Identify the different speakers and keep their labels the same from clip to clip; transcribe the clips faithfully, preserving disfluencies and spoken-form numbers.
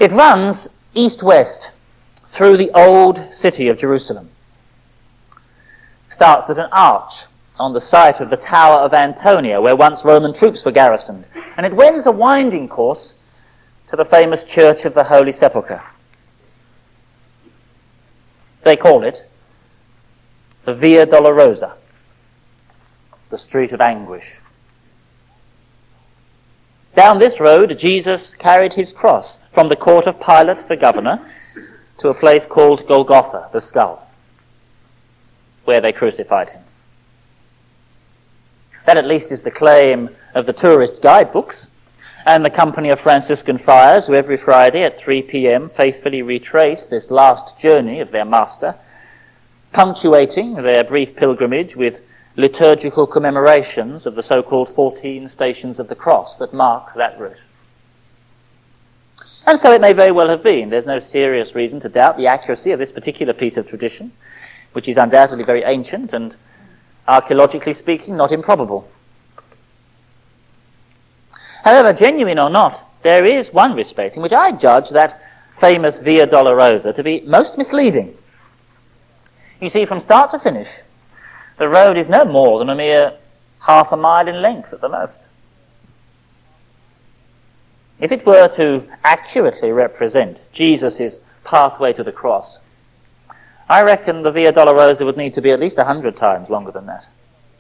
Speaker 1: It runs east-west through the old city of Jerusalem. Starts at an arch on the site of the Tower of Antonia, where once Roman troops were garrisoned, and it wends a winding course to the famous Church of the Holy Sepulchre. They call it the Via Dolorosa, the Street of Anguish. Down this road, Jesus carried his cross from the court of Pilate, the governor, to a place called Golgotha, the skull, where they crucified him. That at least is the claim of the tourist guidebooks and the company of Franciscan friars who every Friday at three p.m. faithfully retrace this last journey of their master, punctuating their brief pilgrimage with liturgical commemorations of the so-called fourteen stations of the cross that mark that route. And so it may very well have been. There's no serious reason to doubt the accuracy of this particular piece of tradition, which is undoubtedly very ancient and, archaeologically speaking, not improbable. However, genuine or not, there is one respect in which I judge that famous Via Dolorosa to be most misleading. You see, from start to finish, the road is no more than a mere half a mile in length at the most. If it were to accurately represent Jesus' pathway to the cross, I reckon the Via Dolorosa would need to be at least a hundred times longer than that.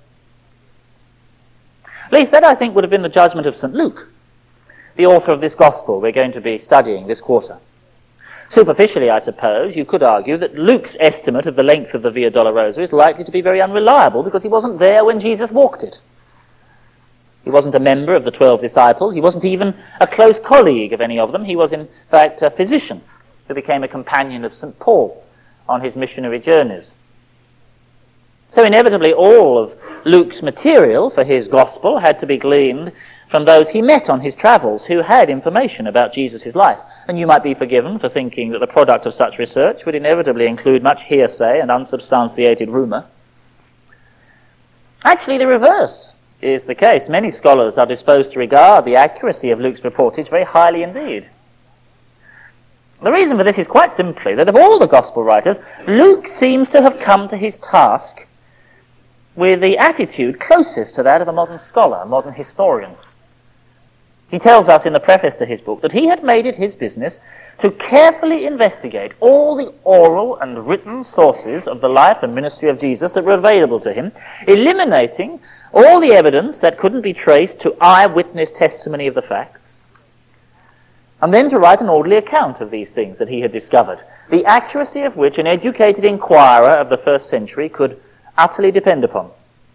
Speaker 1: At least that, I think, would have been the judgment of Saint Luke, the author of this gospel we're going to be studying this quarter. Superficially, I suppose, you could argue that Luke's estimate of the length of the Via Dolorosa is likely to be very unreliable because he wasn't there when Jesus walked it. He wasn't a member of the twelve disciples. He wasn't even a close colleague of any of them. He was, in fact, a physician who became a companion of Saint Paul on his missionary journeys. So inevitably all of Luke's material for his gospel had to be gleaned from those he met on his travels who had information about Jesus' life. And you might be forgiven for thinking that the product of such research would inevitably include much hearsay and unsubstantiated rumour. Actually, the reverse is the case. Many scholars are disposed to regard the accuracy of Luke's reportage very highly indeed. The reason for this is quite simply that of all the gospel writers, Luke seems to have come to his task with the attitude closest to that of a modern scholar, a modern historian. He tells us in the preface to his book that he had made it his business to carefully investigate all the oral and written sources of the life and ministry of Jesus that were available to him, eliminating all the evidence that couldn't be traced to eyewitness testimony of the facts, and then to write an orderly account of these things that he had discovered, the accuracy of which an educated inquirer of the first century could utterly depend upon.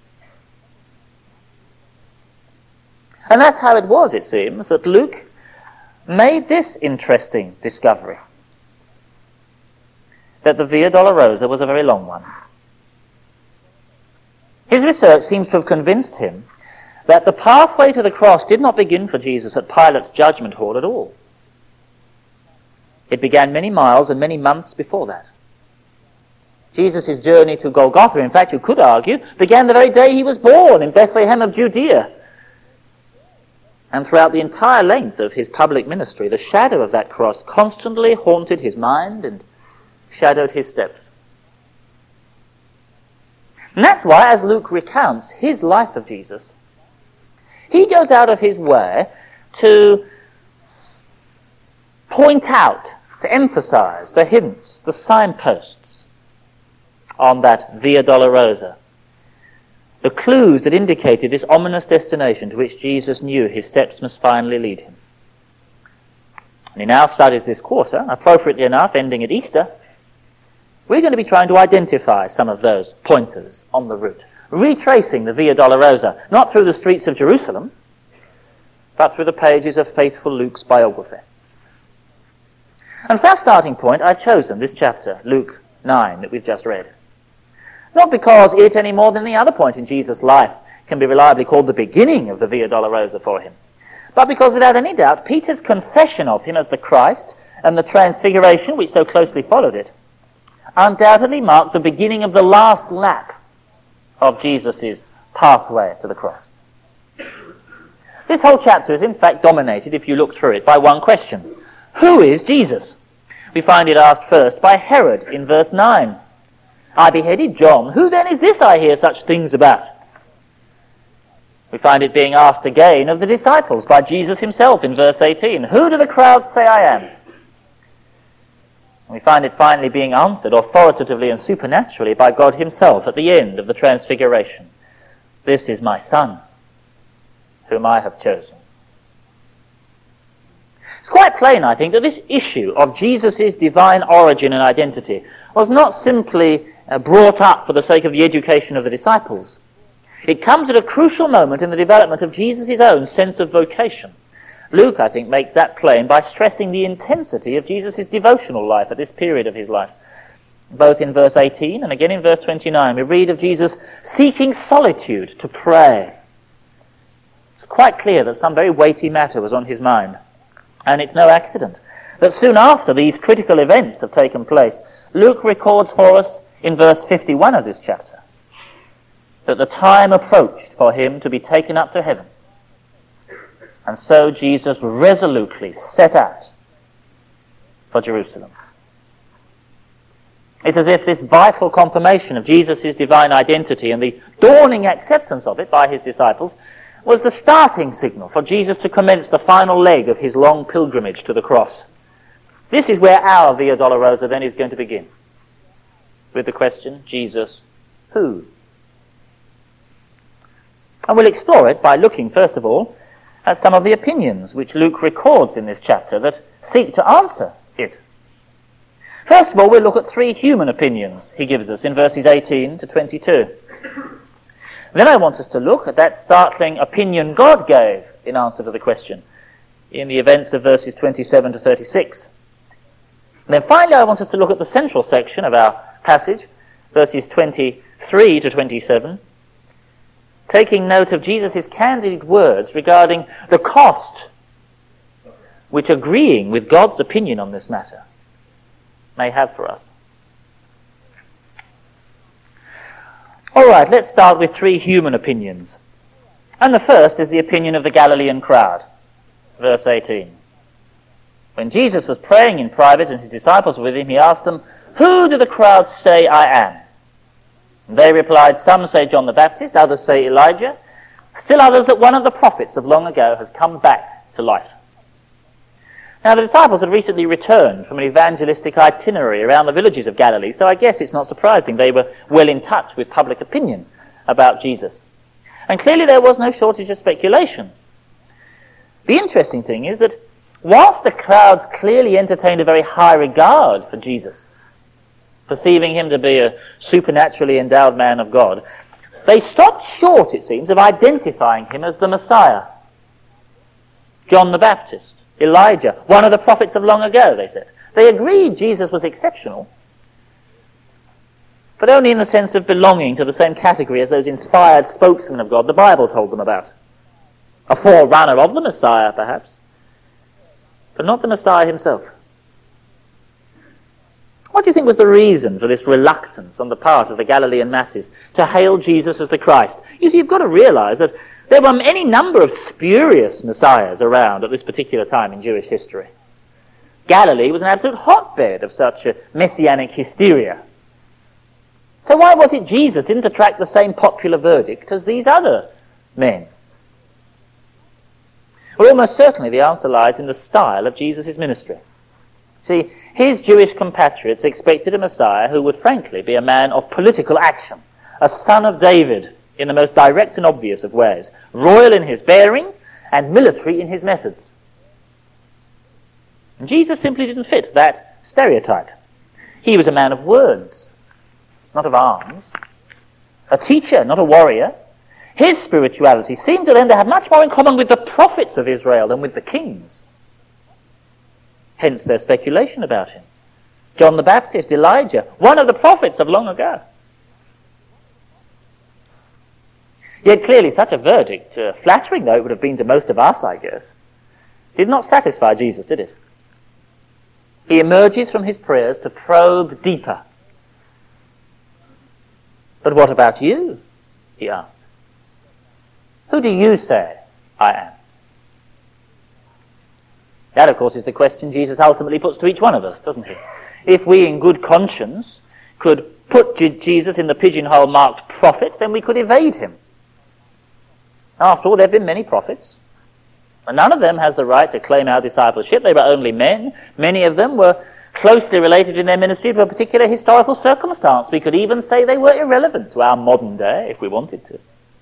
Speaker 1: And that's how it was, it seems, that Luke made this interesting discovery, that the Via Dolorosa was a very long one. His research seems to have convinced him that the pathway to the cross did not begin for Jesus at Pilate's judgment hall at all. It began many miles and many months before that. Jesus' journey to Golgotha, in fact, you could argue, began the very day he was born in Bethlehem of Judea. And throughout the entire length of his public ministry, the shadow of that cross constantly haunted his mind and shadowed his steps. And that's why, as Luke recounts his life of Jesus, he goes out of his way to point out, to emphasize the hints, the signposts on that Via Dolorosa, the clues that indicated this ominous destination to which Jesus knew his steps must finally lead him. And he now studies this quarter, appropriately enough, ending at Easter. We're going to be trying to identify some of those pointers on the route, retracing the Via Dolorosa, not through the streets of Jerusalem, but through the pages of faithful Luke's biography. And for our starting point, I've chosen this chapter, Luke nine, that we've just read. Not because it, any more than any other point in Jesus' life, can be reliably called the beginning of the Via Dolorosa for him, but because without any doubt Peter's confession of him as the Christ and the transfiguration which so closely followed it undoubtedly marked the beginning of the last lap of Jesus' pathway to the cross. This whole chapter is in fact dominated, if you look through it, by one question. Who is Jesus? We find it asked first by Herod in verse nine. I beheaded John. Who then is this I hear such things about? We find it being asked again of the disciples by Jesus himself in verse eighteen. Who do the crowds say I am? And we find it finally being answered authoritatively and supernaturally by God himself at the end of the Transfiguration. This is my Son, whom I have chosen. It's quite plain, I think, that this issue of Jesus' divine origin and identity was not simply uh, brought up for the sake of the education of the disciples. It comes at a crucial moment in the development of Jesus' own sense of vocation. Luke, I think, makes that plain by stressing the intensity of Jesus' devotional life at this period of his life. Both in verse eighteen and again in verse twenty-nine, we read of Jesus seeking solitude to pray. It's quite clear that some very weighty matter was on his mind. And it's no accident that soon after these critical events have taken place, Luke records for us in verse fifty-one of this chapter that the time approached for him to be taken up to heaven. And so Jesus resolutely set out for Jerusalem. It's as if this vital confirmation of Jesus' divine identity and the dawning acceptance of it by his disciples was the starting signal for Jesus to commence the final leg of his long pilgrimage to the cross. This is where our Via Dolorosa then is going to begin, with the question, Jesus, who? And we'll explore it by looking, first of all, at some of the opinions which Luke records in this chapter that seek to answer it. First of all, we'll look at three human opinions he gives us in verses eighteen to twenty-two. Then I want us to look at that startling opinion God gave in answer to the question in the events of verses twenty-seven to thirty-six. And then finally I want us to look at the central section of our passage, verses twenty-three to twenty-seven, taking note of Jesus' candid words regarding the cost which agreeing with God's opinion on this matter may have for us. All right, let's start with three human opinions. And the first is the opinion of the Galilean crowd. Verse eighteen. When Jesus was praying in private and his disciples were with him, he asked them, "Who do the crowds say I am?" And they replied, "Some say John the Baptist, others say Elijah, still others that one of the prophets of long ago has come back to life." Now, the disciples had recently returned from an evangelistic itinerary around the villages of Galilee, so I guess it's not surprising they were well in touch with public opinion about Jesus. And clearly there was no shortage of speculation. The interesting thing is that whilst the crowds clearly entertained a very high regard for Jesus, perceiving him to be a supernaturally endowed man of God, they stopped short, it seems, of identifying him as the Messiah. John the Baptist, Elijah, one of the prophets of long ago, they said. They agreed Jesus was exceptional, but only in the sense of belonging to the same category as those inspired spokesmen of God the Bible told them about. A forerunner of the Messiah, perhaps, but not the Messiah himself. What do you think was the reason for this reluctance on the part of the Galilean masses to hail Jesus as the Christ? You see, you've got to realize that there were any number of spurious messiahs around at this particular time in Jewish history. Galilee was an absolute hotbed of such a messianic hysteria. So why was it Jesus didn't attract the same popular verdict as these other men? Well, almost certainly the answer lies in the style of Jesus' ministry. See, his Jewish compatriots expected a Messiah who would frankly be a man of political action, a son of David in the most direct and obvious of ways, royal in his bearing and military in his methods. And Jesus simply didn't fit that stereotype. He was a man of words, not of arms, a teacher, not a warrior. His spirituality seemed to them to have much more in common with the prophets of Israel than with the kings. Hence their speculation about him. John the Baptist, Elijah, one of the prophets of long ago. Yet clearly such a verdict, uh, flattering though it would have been to most of us, I guess, did not satisfy Jesus, did it? He emerges from his prayers to probe deeper. "But what about you?" he asked. "Who do you say I am?" That, of course, is the question Jesus ultimately puts to each one of us, doesn't he? If we, in good conscience, could put Jesus in the pigeonhole marked prophet, then we could evade him. After all, there have been many prophets, and none of them has the right to claim our discipleship. They were only men. Many of them were closely related in their ministry to a particular historical circumstance. We could even say they were irrelevant to our modern day if we wanted to.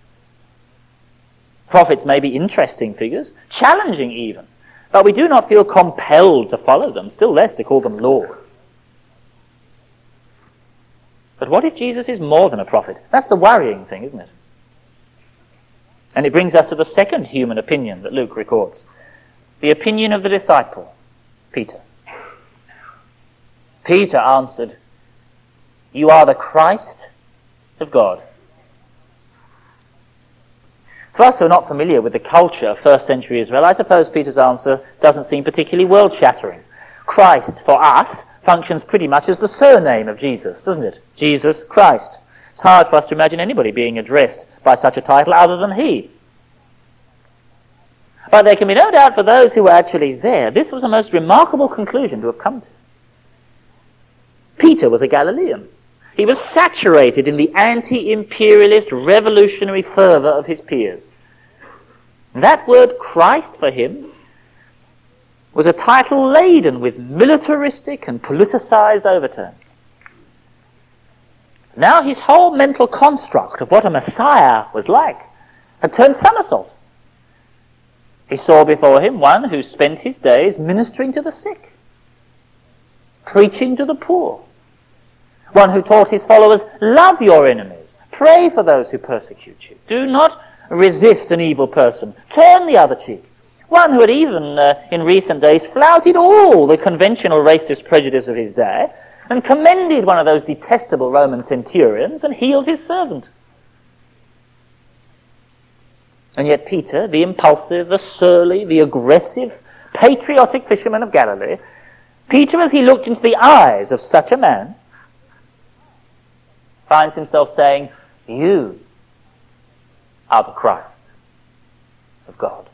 Speaker 1: Prophets may be interesting figures, challenging even, but we do not feel compelled to follow them, still less to call them Lord. But what if Jesus is more than a prophet? That's the worrying thing, isn't it? And it brings us to the second human opinion that Luke records, the opinion of the disciple, Peter. Peter answered, "You are the Christ of God." For us who are not familiar with the culture of first century Israel, I suppose Peter's answer doesn't seem particularly world-shattering. Christ, for us, functions pretty much as the surname of Jesus, doesn't it? Jesus Christ. It's hard for us to imagine anybody being addressed by such a title other than he. But there can be no doubt for those who were actually there, this was a most remarkable conclusion to have come to. Peter was a Galilean. He was saturated in the anti-imperialist revolutionary fervour of his peers. That word Christ for him was a title laden with militaristic and politicized overtones. Now his whole mental construct of what a Messiah was like had turned somersault. He saw before him one who spent his days ministering to the sick, preaching to the poor, one who taught his followers, love your enemies, pray for those who persecute you, do not resist an evil person, turn the other cheek. One who had even, uh, in recent days, flouted all the conventional racist prejudice of his day and commended one of those detestable Roman centurions and healed his servant. And yet Peter, the impulsive, the surly, the aggressive, patriotic fisherman of Galilee, Peter, as he looked into the eyes of such a man, finds himself saying, "You are the Christ of God."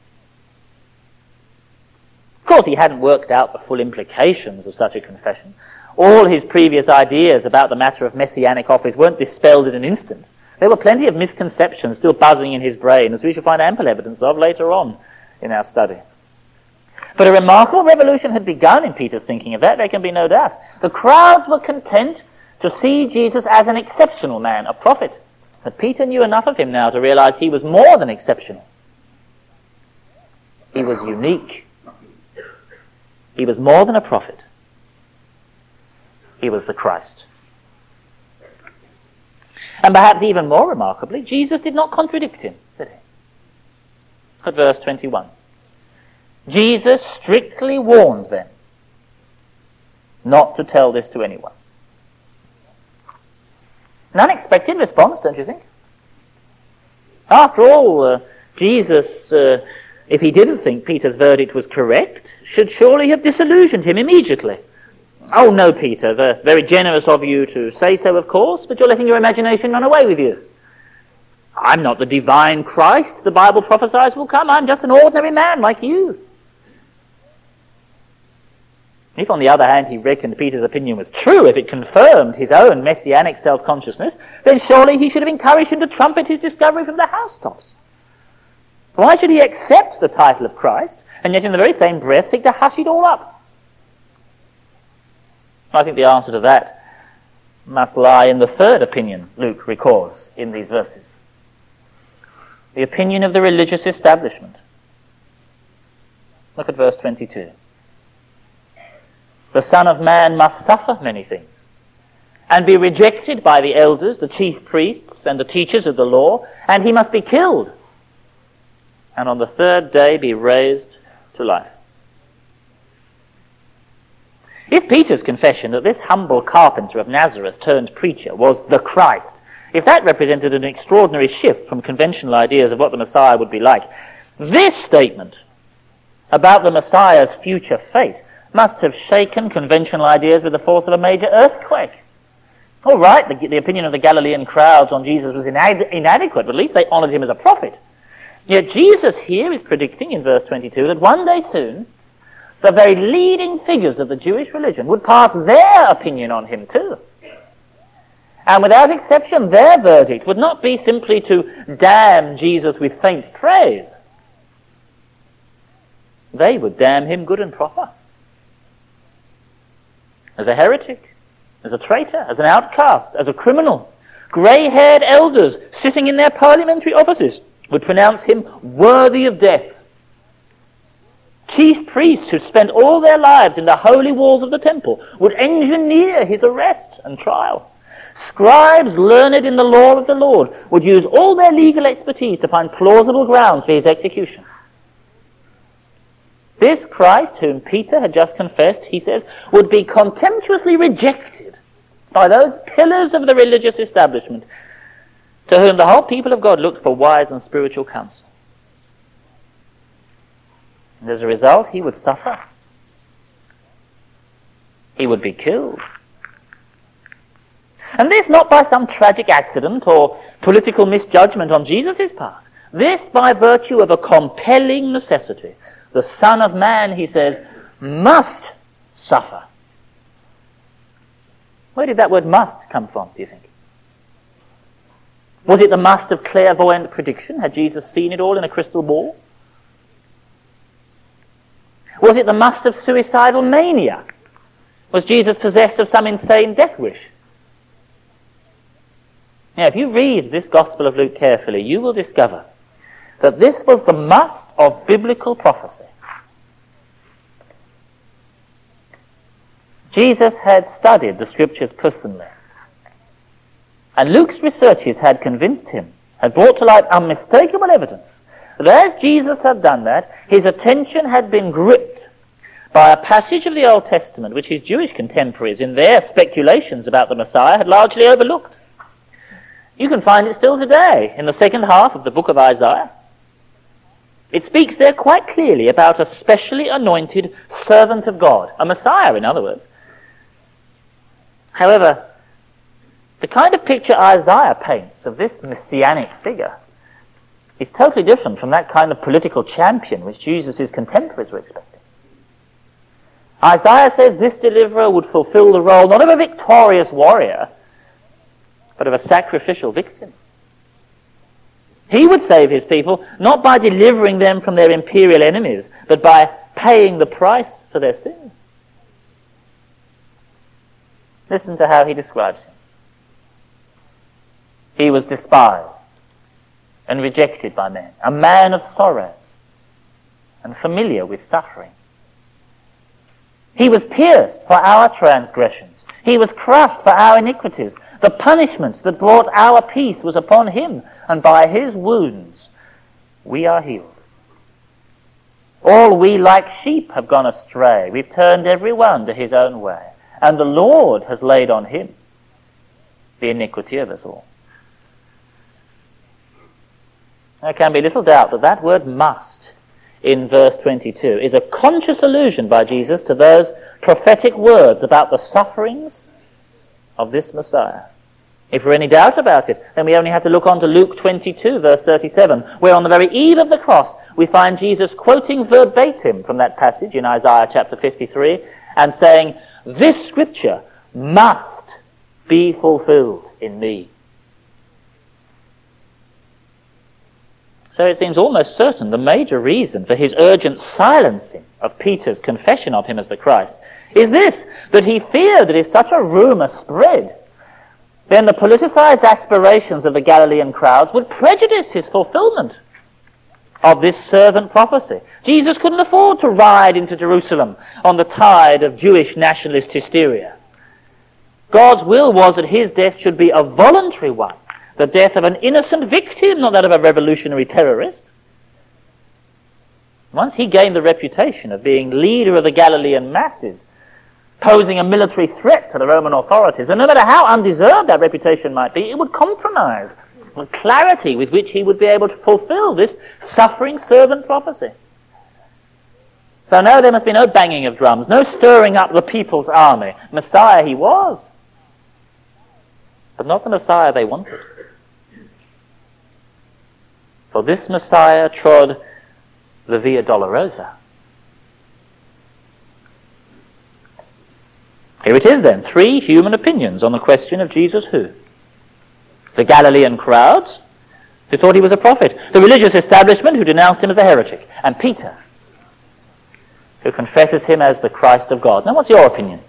Speaker 1: Of course, he hadn't worked out the full implications of such a confession. All his previous ideas about the matter of messianic office weren't dispelled in an instant. There were plenty of misconceptions still buzzing in his brain, as we shall find ample evidence of later on in our study. But a remarkable revolution had begun in Peter's thinking of that, there can be no doubt. The crowds were content to see Jesus as an exceptional man, a prophet. But Peter knew enough of him now to realize he was more than exceptional. He was unique. He was more than a prophet. He was the Christ. And perhaps even more remarkably, Jesus did not contradict him, did he? At verse twenty-one. Jesus strictly warned them not to tell this to anyone. An unexpected response, don't you think? After all, uh, Jesus, uh, if he didn't think Peter's verdict was correct, should surely have disillusioned him immediately. "Oh no, Peter, the very generous of you to say so, of course, but you're letting your imagination run away with you. I'm not the divine Christ the Bible prophesies will come. I'm just an ordinary man like you." If, on the other hand, he reckoned Peter's opinion was true, if it confirmed his own messianic self-consciousness, then surely he should have encouraged him to trumpet his discovery from the housetops. Why should he accept the title of Christ, and yet in the very same breath seek to hush it all up? I think the answer to that must lie in the third opinion Luke records in these verses. The opinion of the religious establishment. Look at verse twenty-two. "The Son of Man must suffer many things, and be rejected by the elders, the chief priests, and the teachers of the law, and he must be killed, and on the third day be raised to life." If Peter's confession that this humble carpenter of Nazareth turned preacher was the Christ, if that represented an extraordinary shift from conventional ideas of what the Messiah would be like, this statement about the Messiah's future fate must have shaken conventional ideas with the force of a major earthquake. All right, the, the opinion of the Galilean crowds on Jesus was inad- inadequate, but at least they honored him as a prophet. Yet Jesus here is predicting in verse twenty-two that one day soon the very leading figures of the Jewish religion, would pass their opinion on him too. And without exception, their verdict would not be simply to damn Jesus with faint praise. They would damn him good and proper. As a heretic, as a traitor, as an outcast, as a criminal. Grey-haired elders sitting in their parliamentary offices would pronounce him worthy of death. Chief priests who spent all their lives in the holy walls of the temple would engineer his arrest and trial. Scribes learned in the law of the Lord would use all their legal expertise to find plausible grounds for his execution. This Christ, whom Peter had just confessed, he says, would be contemptuously rejected by those pillars of the religious establishment to whom the whole people of God looked for wise and spiritual counsel. And as a result, he would suffer. He would be killed. And this not by some tragic accident or political misjudgment on Jesus' part. This by virtue of a compelling necessity. The Son of Man, he says, must suffer. Where did that word must come from, do you think? Was it the must of clairvoyant prediction? Had Jesus seen it all in a crystal ball? Was it the must of suicidal mania? Was Jesus possessed of some insane death wish? Now, if you read this Gospel of Luke carefully, you will discover that this was the must of biblical prophecy. Jesus had studied the Scriptures personally, and Luke's researches had convinced him, had brought to light unmistakable evidence, that as Jesus had done that, his attention had been gripped by a passage of the Old Testament which his Jewish contemporaries, in their speculations about the Messiah, had largely overlooked. You can find it still today in the second half of the book of Isaiah. It speaks there quite clearly about a specially anointed servant of God, a Messiah, in other words. However, the kind of picture Isaiah paints of this messianic figure is totally different from that kind of political champion which Jesus' contemporaries were expecting. Isaiah says this deliverer would fulfill the role not of a victorious warrior, but of a sacrificial victim. He would save his people not by delivering them from their imperial enemies, but by paying the price for their sins. Listen to how he describes him. He was despised and rejected by men, a man of sorrows and familiar with suffering. He was pierced for our transgressions. He was crushed for our iniquities. The punishment that brought our peace was upon him, and by his wounds we are healed. All we like sheep have gone astray. We've turned every one to his own way, and the Lord has laid on him the iniquity of us all. There can be little doubt that that word must in verse twenty-two is a conscious allusion by Jesus to those prophetic words about the sufferings of this Messiah. If we're any doubt about it, then we only have to look on to Luke twenty-two, verse thirty-seven, where on the very eve of the cross we find Jesus quoting verbatim from that passage in Isaiah chapter fifty-three and saying, "This scripture must be fulfilled in me." So it seems almost certain the major reason for his urgent silencing of Peter's confession of him as the Christ is this, that he feared that if such a rumor spread, then the politicized aspirations of the Galilean crowds would prejudice his fulfillment of this servant prophecy. Jesus couldn't afford to ride into Jerusalem on the tide of Jewish nationalist hysteria. God's will was that his death should be a voluntary one, the death of an innocent victim, not that of a revolutionary terrorist. Once he gained the reputation of being leader of the Galilean masses, posing a military threat to the Roman authorities, and no matter how undeserved that reputation might be, it would compromise the clarity with which he would be able to fulfill this suffering servant prophecy. So no, there must be no banging of drums, no stirring up the people's army. Messiah he was, but not the Messiah they wanted. For this Messiah trod the Via Dolorosa. Here it is then, three human opinions on the question of Jesus who? The Galilean crowds, who thought he was a prophet, the religious establishment, who denounced him as a heretic, and Peter, who confesses him as the Christ of God. Now, what's your opinion?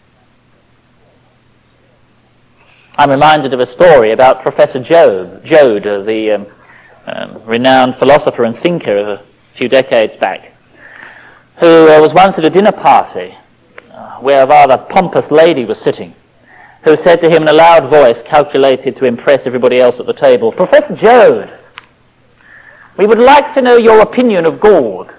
Speaker 1: I'm reminded of a story about Professor Job, Joad, uh, the um, um, renowned philosopher and thinker of a few decades back, who uh, was once at a dinner party uh, where a rather pompous lady was sitting, who said to him in a loud voice calculated to impress everybody else at the table, "Professor Joad, we would like to know your opinion of God."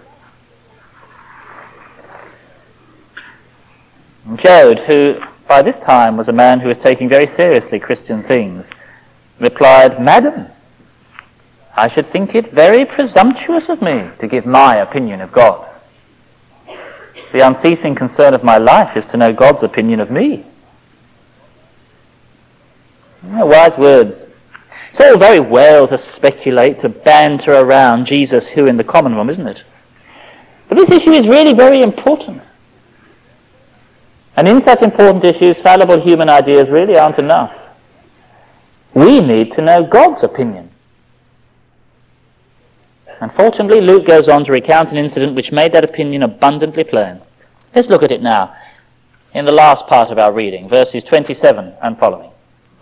Speaker 1: And Joad, who by this time was a man who was taking very seriously Christian things, replied, "Madam, I should think it very presumptuous of me to give my opinion of God. The unceasing concern of my life is to know God's opinion of me." Oh, wise words. It's all very well to speculate, to banter around Jesus who in the common room, isn't it? But this issue is really very important. And in such important issues, fallible human ideas really aren't enough. We need to know God's opinion. Unfortunately, Luke goes on to recount an incident which made that opinion abundantly plain. Let's look at it now in the last part of our reading, verses twenty-seven and following.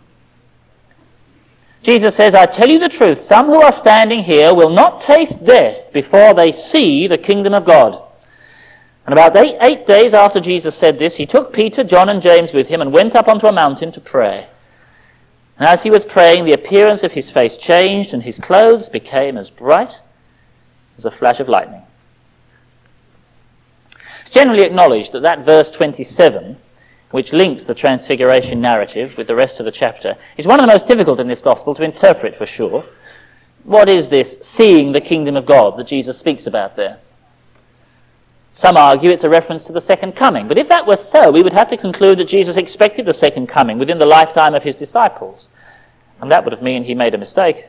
Speaker 1: Jesus says, "I tell you the truth, some who are standing here will not taste death before they see the kingdom of God." And about eight, eight days after Jesus said this, he took Peter, John, and James with him and went up onto a mountain to pray. And as he was praying, the appearance of his face changed, and his clothes became as bright as a flash of lightning. It's generally acknowledged that that verse twenty-seven, which links the transfiguration narrative with the rest of the chapter, is one of the most difficult in this gospel to interpret for sure. What is this seeing the kingdom of God that Jesus speaks about there? Some argue it's a reference to the second coming, but if that were so, we would have to conclude that Jesus expected the second coming within the lifetime of his disciples, and that would have meant he made a mistake.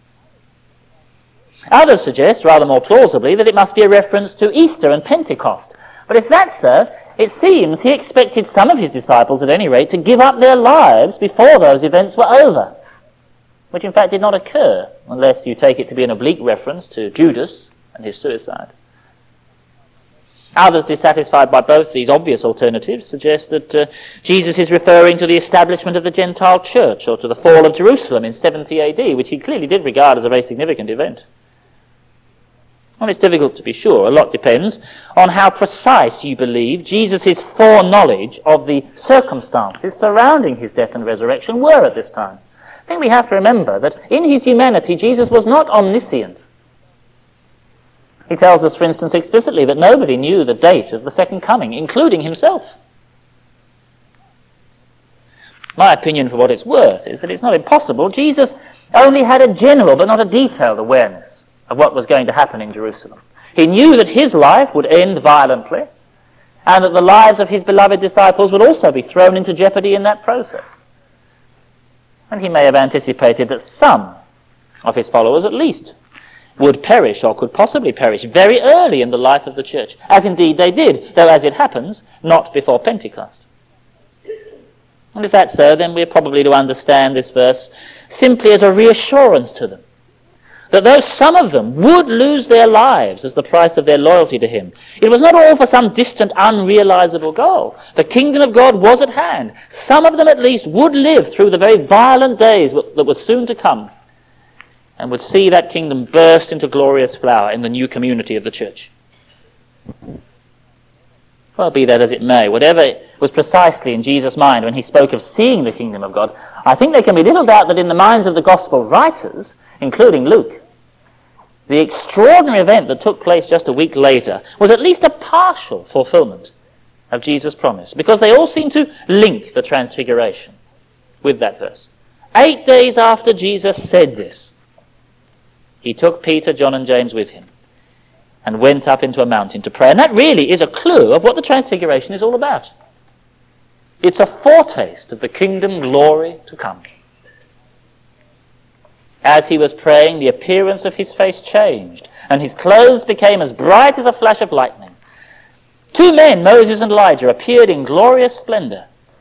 Speaker 1: Others suggest, rather more plausibly, that it must be a reference to Easter and Pentecost. But if that's so, it seems he expected some of his disciples, at any rate, to give up their lives before those events were over, which in fact did not occur, unless you take it to be an oblique reference to Judas and his suicide. Others, dissatisfied by both these obvious alternatives, suggest that uh, Jesus is referring to the establishment of the Gentile church, or to the fall of Jerusalem in seventy A D, which he clearly did regard as a very significant event. Well, it's difficult to be sure. A lot depends on how precise you believe Jesus' foreknowledge of the circumstances surrounding his death and resurrection were at this time. I think we have to remember that in his humanity, Jesus was not omniscient. He tells us, for instance, explicitly that nobody knew the date of the second coming, including himself. My opinion, for what it's worth, is that it's not impossible. Jesus only had a general but not a detailed awareness of what was going to happen in Jerusalem. He knew that his life would end violently, and that the lives of his beloved disciples would also be thrown into jeopardy in that process. And he may have anticipated that some of his followers, at least, would perish, or could possibly perish, very early in the life of the church, as indeed they did, though, as it happens, not before Pentecost. And if that's so, then we're probably to understand this verse simply as a reassurance to them, that though some of them would lose their lives as the price of their loyalty to him, it was not all for some distant, unrealizable goal. The kingdom of God was at hand. Some of them at least would live through the very violent days that were soon to come, and would see that kingdom burst into glorious flower in the new community of the church. Well, be that as it may, whatever was precisely in Jesus' mind when he spoke of seeing the kingdom of God, I think there can be little doubt that in the minds of the gospel writers, including Luke, the extraordinary event that took place just a week later was at least a partial fulfillment of Jesus' promise, because they all seem to link the transfiguration with that verse. Eight days after Jesus said this, he took Peter, John, and James with him and went up into a mountain to pray. And that really is a clue of what the transfiguration is all about. It's a foretaste of the kingdom glory to come. As he was praying, the appearance of his face changed, and his clothes became as bright as a flash of lightning. Two men, Moses and Elijah, appeared in glorious splendor,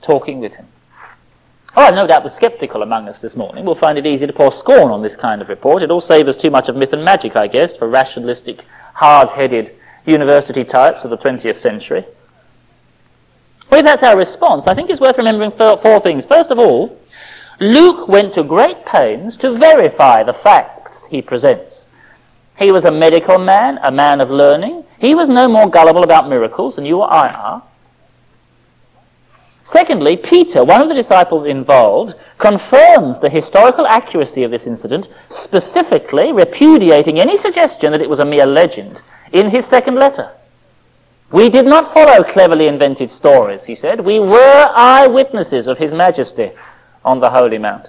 Speaker 1: talking with him. Oh, no doubt the sceptical among us this morning will find it easy to pour scorn on this kind of report. It all savours too much of myth and magic, I guess, for rationalistic, hard-headed university types of the twentieth century. Well, if that's our response, I think it's worth remembering four things. First of all, Luke went to great pains to verify the facts he presents. He was a medical man, a man of learning. He was no more gullible about miracles than you or I are. Secondly, Peter, one of the disciples involved, confirms the historical accuracy of this incident, specifically repudiating any suggestion that it was a mere legend in his second letter. We did not follow cleverly invented stories, he said. We were eyewitnesses of his majesty on the Holy Mount.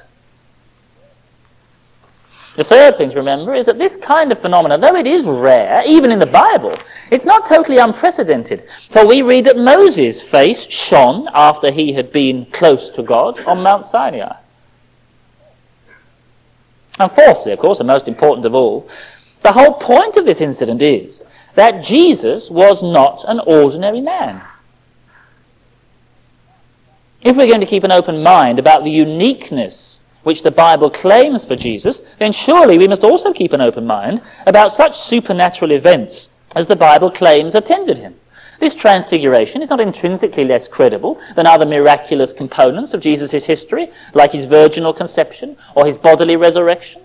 Speaker 1: The third thing to remember is that this kind of phenomenon, though it is rare, even in the Bible, it's not totally unprecedented. For we read that Moses' face shone after he had been close to God on Mount Sinai. And fourthly, of course, and most important of all, the whole point of this incident is that Jesus was not an ordinary man. If we're going to keep an open mind about the uniqueness which the Bible claims for Jesus, then surely we must also keep an open mind about such supernatural events as the Bible claims attended him. This transfiguration is not intrinsically less credible than other miraculous components of Jesus' history, like his virginal conception or his bodily resurrection.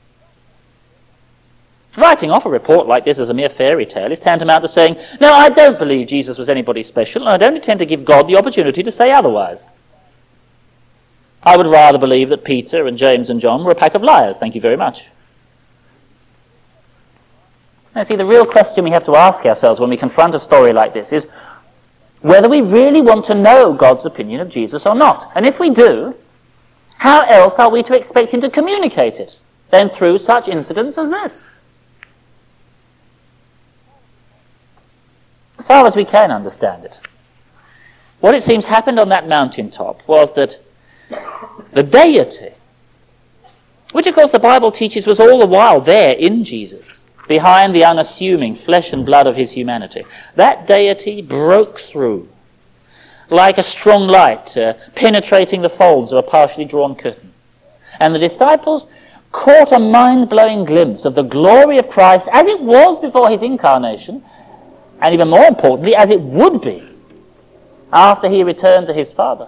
Speaker 1: Writing off a report like this as a mere fairy tale is tantamount to saying, no, I don't believe Jesus was anybody special, and I don't intend to give God the opportunity to say otherwise. I would rather believe that Peter and James and John were a pack of liars. Thank you very much. Now, see, the real question we have to ask ourselves when we confront a story like this is whether we really want to know God's opinion of Jesus or not. And if we do, how else are we to expect him to communicate it than through such incidents as this? As far as we can understand it, what it seems happened on that mountaintop was that the deity, which of course the Bible teaches was all the while there in Jesus, behind the unassuming flesh and blood of his humanity, that deity broke through like a strong light uh, penetrating the folds of a partially drawn curtain. And the disciples caught a mind-blowing glimpse of the glory of Christ as it was before his incarnation, and even more importantly, as it would be after he returned to his Father.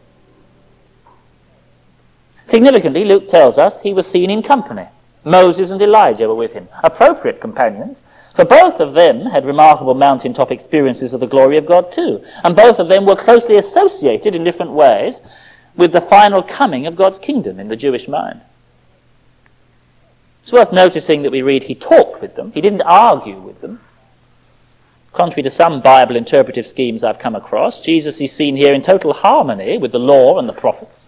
Speaker 1: Significantly, Luke tells us he was seen in company. Moses and Elijah were with him, appropriate companions, for both of them had remarkable mountaintop experiences of the glory of God too, and both of them were closely associated in different ways with the final coming of God's kingdom in the Jewish mind. It's worth noticing that we read he talked with them, he didn't argue with them. Contrary to some Bible interpretive schemes I've come across, Jesus is seen here in total harmony with the law and the prophets.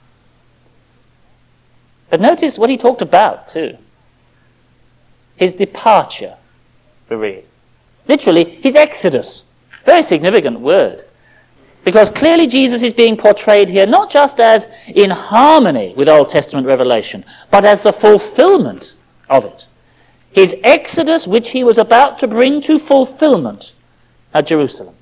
Speaker 1: But notice what he talked about too. His departure, we read. Literally, his exodus. Very significant word. Because clearly Jesus is being portrayed here not just as in harmony with Old Testament revelation, but as the fulfillment of it. His exodus which he was about to bring to fulfillment at Jerusalem.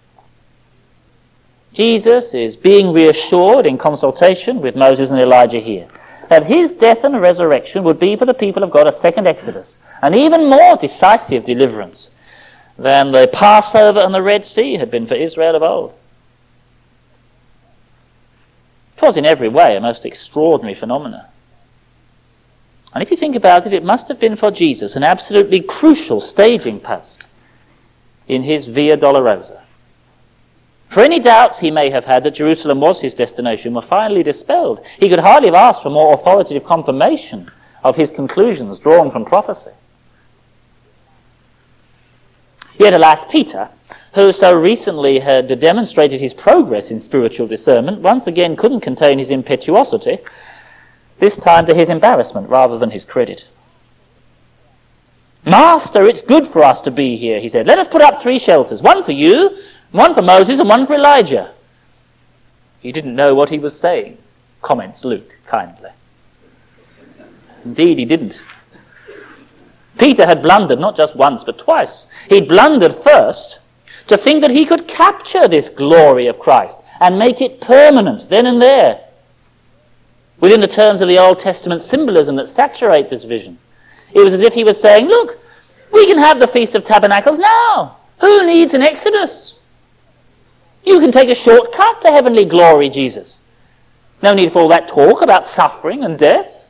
Speaker 1: Jesus is being reassured in consultation with Moses and Elijah here that his death and resurrection would be for the people of God a second exodus, an even more decisive deliverance than the Passover and the Red Sea had been for Israel of old. It was in every way a most extraordinary phenomenon. And if you think about it, it must have been for Jesus an absolutely crucial staging post in his Via Dolorosa. For any doubts he may have had that Jerusalem was his destination were finally dispelled. He could hardly have asked for more authoritative confirmation of his conclusions drawn from prophecy. Yet, alas, Peter, who so recently had demonstrated his progress in spiritual discernment, once again couldn't contain his impetuosity, this time to his embarrassment rather than his credit. "Master, it's good for us to be here," he said. "Let us put up three shelters, one for you, one for Moses, and one for Elijah." He didn't know what he was saying, comments Luke kindly. Indeed, he didn't. Peter had blundered not just once but twice. He'd blundered first to think that he could capture this glory of Christ and make it permanent then and there, within the terms of the Old Testament symbolism that saturate this vision. It was as if he was saying, look, we can have the Feast of Tabernacles now. Who needs an Exodus? You can take a shortcut to heavenly glory, Jesus. No need for all that talk about suffering and death.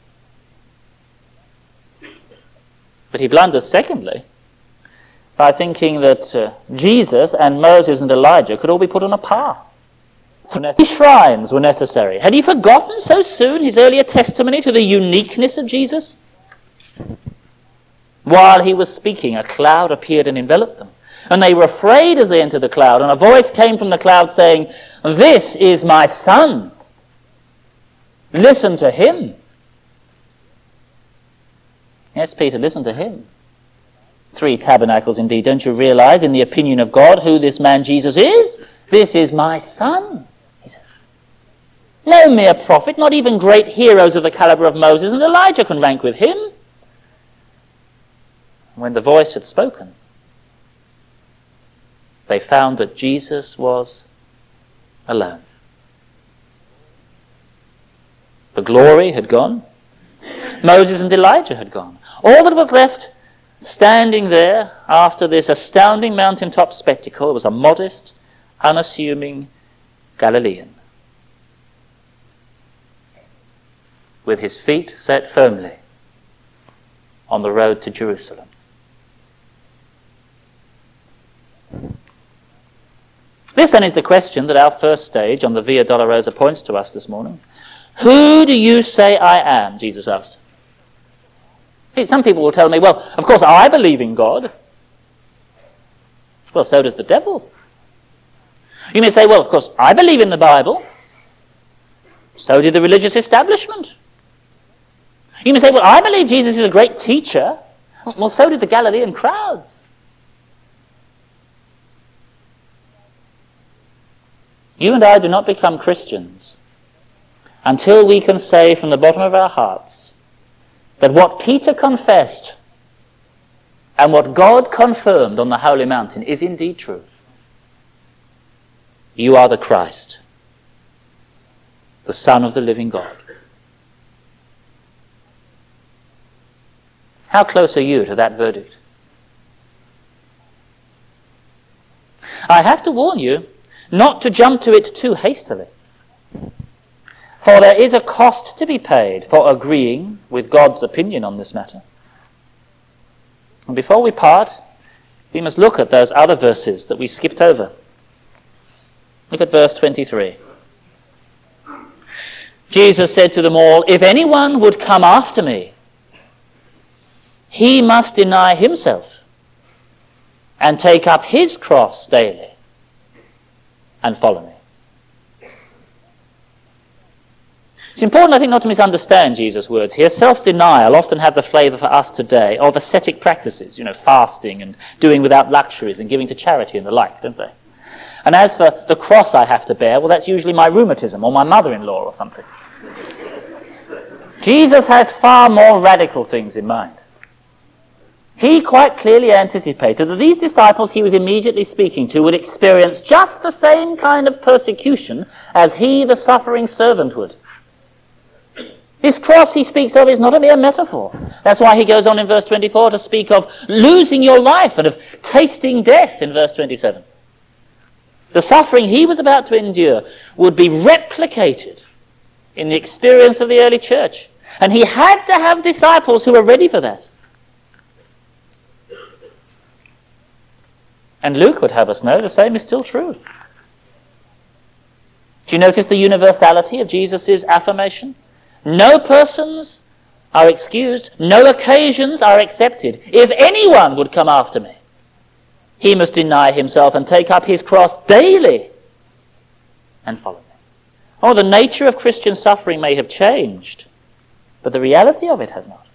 Speaker 1: But he blunders, secondly, by thinking that uh, Jesus and Moses and Elijah could all be put on a par. These shrines were necessary. Had he forgotten so soon his earlier testimony to the uniqueness of Jesus? While he was speaking, a cloud appeared and enveloped them. And they were afraid as they entered the cloud, and a voice came from the cloud saying, "This is my Son. Listen to him." Yes, Peter, listen to him. Three tabernacles indeed. Don't you realize, in the opinion of God, who this man Jesus is? This is my Son, he says. No mere prophet, not even great heroes of the caliber of Moses and Elijah can rank with him. When the voice had spoken, they found that Jesus was alone. The glory had gone. Moses and Elijah had gone. All that was left standing there after this astounding mountaintop spectacle was a modest, unassuming Galilean, with his feet set firmly on the road to Jerusalem. This then is the question that our first stage on the Via Dolorosa points to us this morning. Who do you say I am? Jesus asked. Some people will tell me, well, of course I believe in God. Well, so does the devil. You may say, well, of course I believe in the Bible. So did the religious establishment. You may say, well, I believe Jesus is a great teacher. Well, so did the Galilean crowd. You and I do not become Christians until we can say from the bottom of our hearts that what Peter confessed and what God confirmed on the holy mountain is indeed true. You are the Christ, the Son of the living God. How close are you to that verdict? I have to warn you not to jump to it too hastily. For there is a cost to be paid for agreeing with God's opinion on this matter. And before we part, we must look at those other verses that we skipped over. Look at verse twenty-three. Jesus said to them all, "If anyone would come after me, he must deny himself and take up his cross daily and follow me." It's important, I think, not to misunderstand Jesus' words here. Self-denial often have the flavour for us today of ascetic practices, you know, fasting and doing without luxuries and giving to charity and the like, don't they? And as for the cross I have to bear, well, that's usually my rheumatism or my mother-in-law or something. Jesus has far more radical things in mind. He quite clearly anticipated that these disciples he was immediately speaking to would experience just the same kind of persecution as he, the suffering servant, would. This cross he speaks of is not a mere metaphor. That's why he goes on in verse twenty-four to speak of losing your life and of tasting death in verse twenty-seven. The suffering he was about to endure would be replicated in the experience of the early church. And he had to have disciples who were ready for that. And Luke would have us know the same is still true. Do you notice the universality of Jesus' affirmation? No persons are excused, no occasions are accepted. If anyone would come after me, he must deny himself and take up his cross daily and follow me. Oh, the nature of Christian suffering may have changed, but the reality of it has not.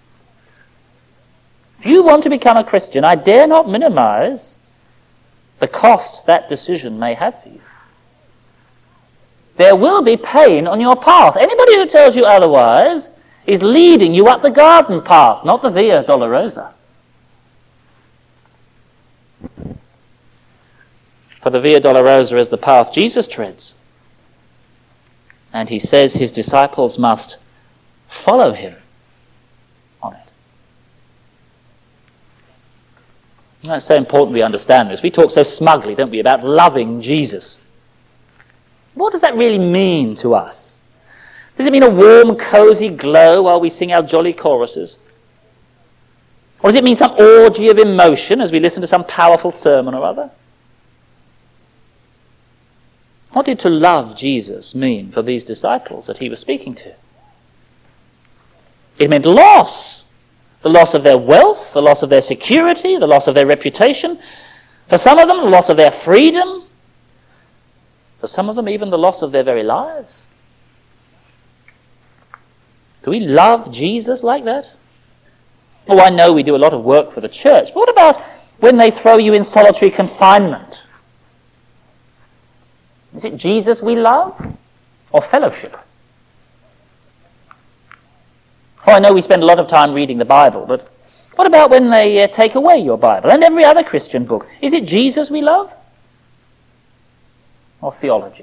Speaker 1: If you want to become a Christian, I dare not minimize the cost that decision may have for you. There will be pain on your path. Anybody who tells you otherwise is leading you up the garden path, not the Via Dolorosa. For the Via Dolorosa is the path Jesus treads. And he says his disciples must follow him on it. And it's so important we understand this. We talk so smugly, don't we, about loving Jesus. What does that really mean to us? Does it mean a warm, cosy glow while we sing our jolly choruses? Or does it mean some orgy of emotion as we listen to some powerful sermon or other? What did to love Jesus mean for these disciples that he was speaking to? It meant loss. The loss of their wealth, the loss of their security, the loss of their reputation. For some of them, the loss of their freedom. For some of them, even the loss of their very lives. Do we love Jesus like that? Oh, I know we do a lot of work for the church, but what about when they throw you in solitary confinement? Is it Jesus we love or fellowship? Oh, I know we spend a lot of time reading the Bible, but what about when they uh, take away your Bible and every other Christian book? Is it Jesus we love or theology?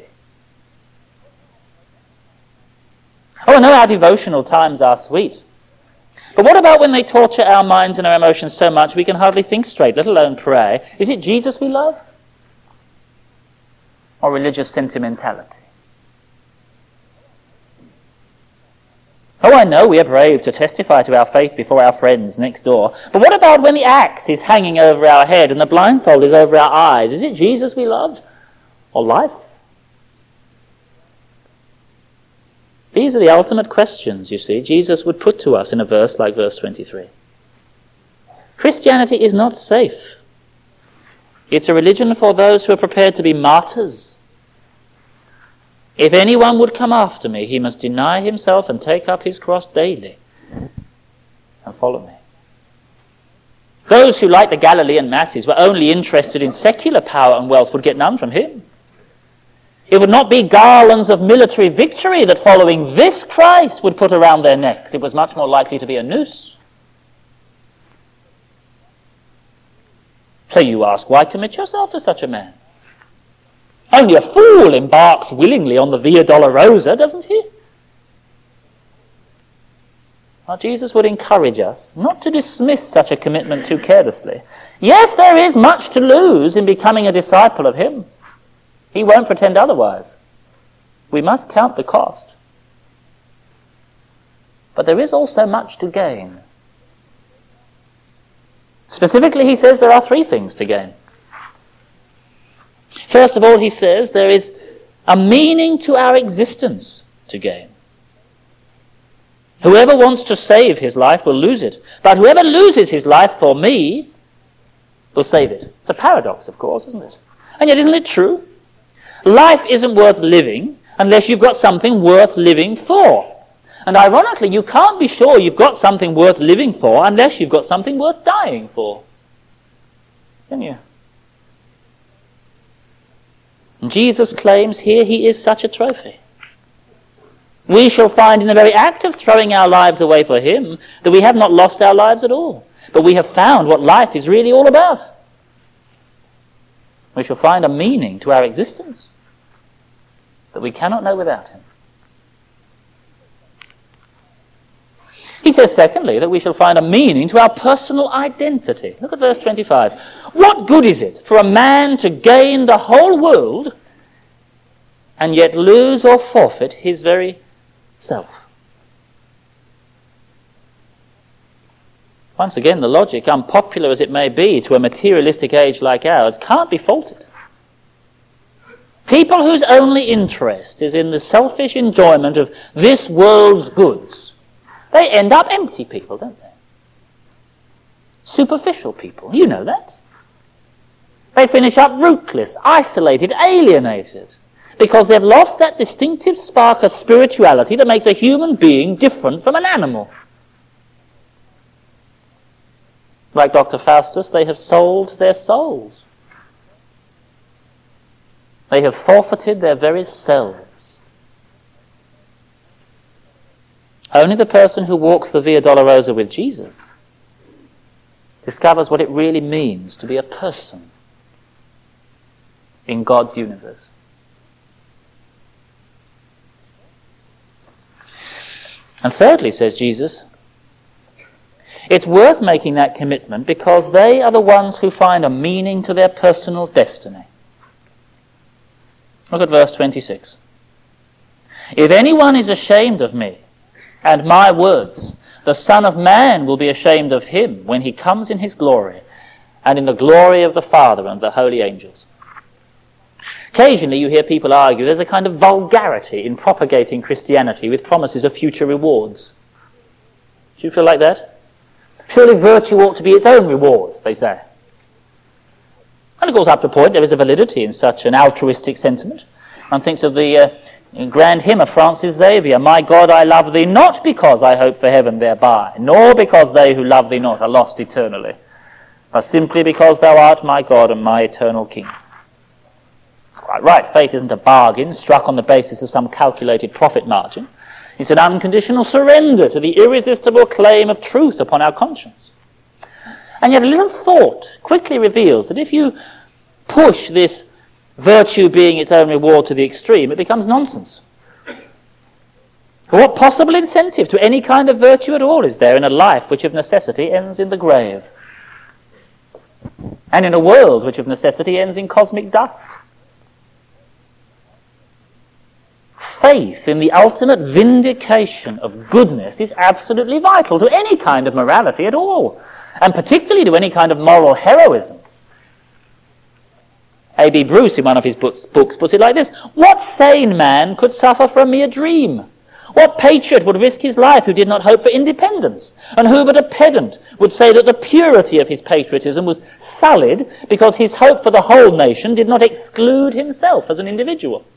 Speaker 1: Oh, I know our devotional times are sweet. But what about when they torture our minds and our emotions so much we can hardly think straight, let alone pray? Is it Jesus we love? Or religious sentimentality? Oh, I know we are brave to testify to our faith before our friends next door. But what about when the axe is hanging over our head and the blindfold is over our eyes? Is it Jesus we loved? Or life? These are the ultimate questions, you see, Jesus would put to us in a verse like verse twenty-three. Christianity is not safe. It's a religion for those who are prepared to be martyrs. If anyone would come after me, he must deny himself and take up his cross daily and follow me. Those who, like the Galilean masses, were only interested in secular power and wealth would get none from him. It would not be garlands of military victory that following this Christ would put around their necks. It was much more likely to be a noose. So you ask, why commit yourself to such a man? Only a fool embarks willingly on the Via Dolorosa, doesn't he? Well, Jesus would encourage us not to dismiss such a commitment too carelessly. Yes, there is much to lose in becoming a disciple of him. He won't pretend otherwise. We must count the cost. But there is also much to gain. Specifically, he says there are three things to gain. First of all, he says there is a meaning to our existence to gain. Whoever wants to save his life will lose it, but whoever loses his life for me will save it. It's a paradox, of course, isn't it? And yet, isn't it true? Life isn't worth living unless you've got something worth living for. And ironically, you can't be sure you've got something worth living for unless you've got something worth dying for. Can you? And Jesus claims here he is such a trophy. We shall find in the very act of throwing our lives away for him that we have not lost our lives at all, but we have found what life is really all about. We shall find a meaning to our existence that we cannot know without him. He says, secondly, that we shall find a meaning to our personal identity. Look at verse twenty-five. What good is it for a man to gain the whole world and yet lose or forfeit his very self? Once again, the logic, unpopular as it may be to a materialistic age like ours, can't be faulted. People whose only interest is in the selfish enjoyment of this world's goods, they end up empty people, don't they? Superficial people, you know that. They finish up rootless, isolated, alienated, because they've lost that distinctive spark of spirituality that makes a human being different from an animal. Like Doctor Faustus, they have sold their souls. They have forfeited their very selves. Only the person who walks the Via Dolorosa with Jesus discovers what it really means to be a person. in God's universe. And thirdly, says Jesus, it's worth making that commitment because they are the ones who find a meaning to their personal destiny. Look at verse twenty-six. If anyone is ashamed of me and my words, the Son of Man will be ashamed of him when he comes in his glory and in the glory of the Father and the holy angels. Occasionally you hear people argue there's a kind of vulgarity in propagating Christianity with promises of future rewards. Do you feel like that? Surely virtue ought to be its own reward, they say. And of course, up to a point, there is a validity in such an altruistic sentiment. One thinks of the uh, grand hymn of Francis Xavier, "My God, I love thee not because I hope for heaven thereby, nor because they who love thee not are lost eternally, but simply because thou art my God and my eternal King." It's quite right. Faith isn't a bargain struck on the basis of some calculated profit margin. It's an unconditional surrender to the irresistible claim of truth upon our conscience. And yet a little thought quickly reveals that if you push this virtue being its own reward to the extreme, it becomes nonsense. For what possible incentive to any kind of virtue at all is there in a life which of necessity ends in the grave? And in a world which of necessity ends in cosmic dust? Faith in the ultimate vindication of goodness is absolutely vital to any kind of morality at all, and particularly to any kind of moral heroism. A B Bruce, in one of his books, books, puts it like this: what sane man could suffer for a mere dream? What patriot would risk his life who did not hope for independence? And who but a pedant would say that the purity of his patriotism was sullied because his hope for the whole nation did not exclude himself as an individual?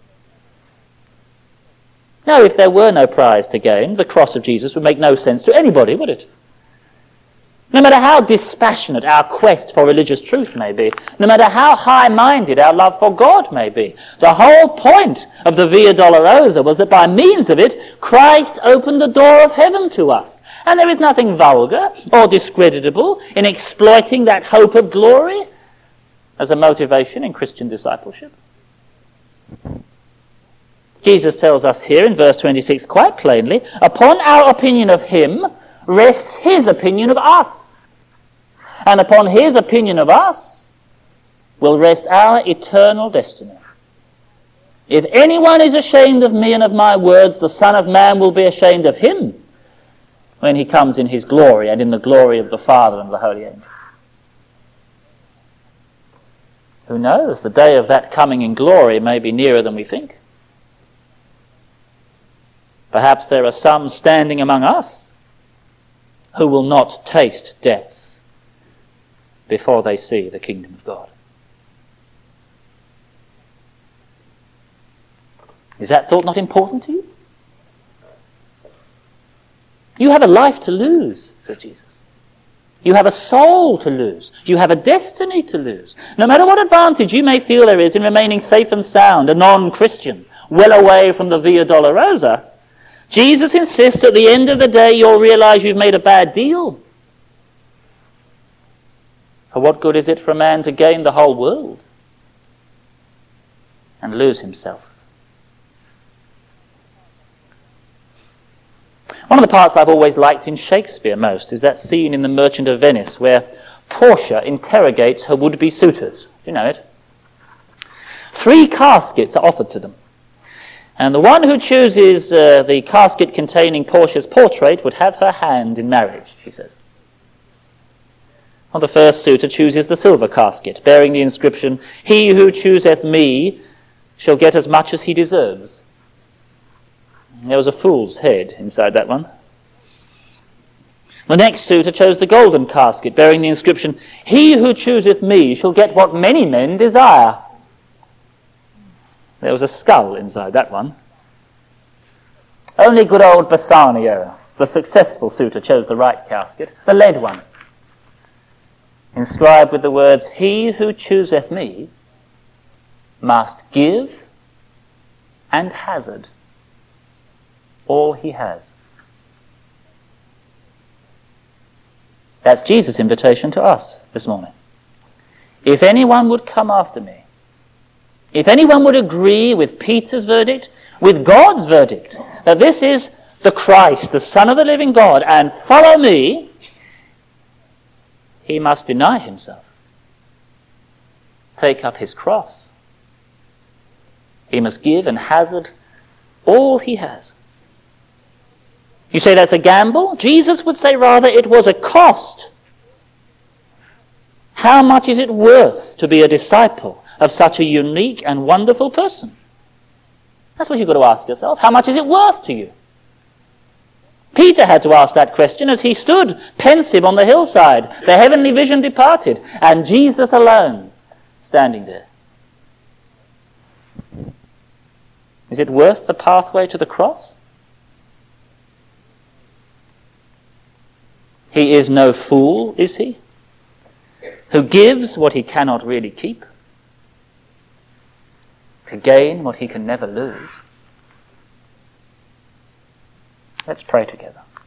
Speaker 1: Now, if there were no prize to gain, the cross of Jesus would make no sense to anybody, would it? No matter how dispassionate our quest for religious truth may be, no matter how high-minded our love for God may be, the whole point of the Via Dolorosa was that by means of it, Christ opened the door of heaven to us. And there is nothing vulgar or discreditable in exploiting that hope of glory as a motivation in Christian discipleship. Jesus tells us here in verse twenty-six quite plainly, upon our opinion of him rests his opinion of us. And upon his opinion of us will rest our eternal destiny. If anyone is ashamed of me and of my words, the Son of Man will be ashamed of him when he comes in his glory and in the glory of the Father and the holy angels. Who knows? The day of that coming in glory may be nearer than we think. Perhaps there are some standing among us who will not taste death before they see the kingdom of God. Is that thought not important to you? You have a life to lose, said Jesus. You have a soul to lose. You have a destiny to lose. No matter what advantage you may feel there is in remaining safe and sound, a non-Christian, well away from the Via Dolorosa, Jesus insists at the end of the day you'll realize you've made a bad deal. For what good is it for a man to gain the whole world and lose himself? One of the parts I've always liked in Shakespeare most is that scene in The Merchant of Venice where Portia interrogates her would-be suitors. Do you know it? Three caskets are offered to them. And the one who chooses uh, the casket containing Portia's portrait would have her hand in marriage, she says. Well, the first suitor chooses the silver casket, bearing the inscription, "He who chooseth me shall get as much as he deserves." There was a fool's head inside that one. The next suitor chose the golden casket, bearing the inscription, "He who chooseth me shall get what many men desire." There was a skull inside that one. Only good old Bassanio, the successful suitor, chose the right casket, the lead one, inscribed with the words, "He who chooseth me must give and hazard all he has." That's Jesus' invitation to us this morning. If anyone would come after me, If anyone would agree with Peter's verdict, with God's verdict, that this is the Christ, the Son of the living God, and follow me, he must deny himself, take up his cross. He must give and hazard all he has. You say that's a gamble? Jesus would say rather it was a cost. How much is it worth to be a disciple of such a unique and wonderful person? That's what you've got to ask yourself. How much is it worth to you? Peter had to ask that question as he stood pensive on the hillside. The heavenly vision departed, and Jesus alone standing there. Is it worth the pathway to the cross? He is no fool, is he? Who gives what he cannot really keep to gain what he can never lose. Let's pray together.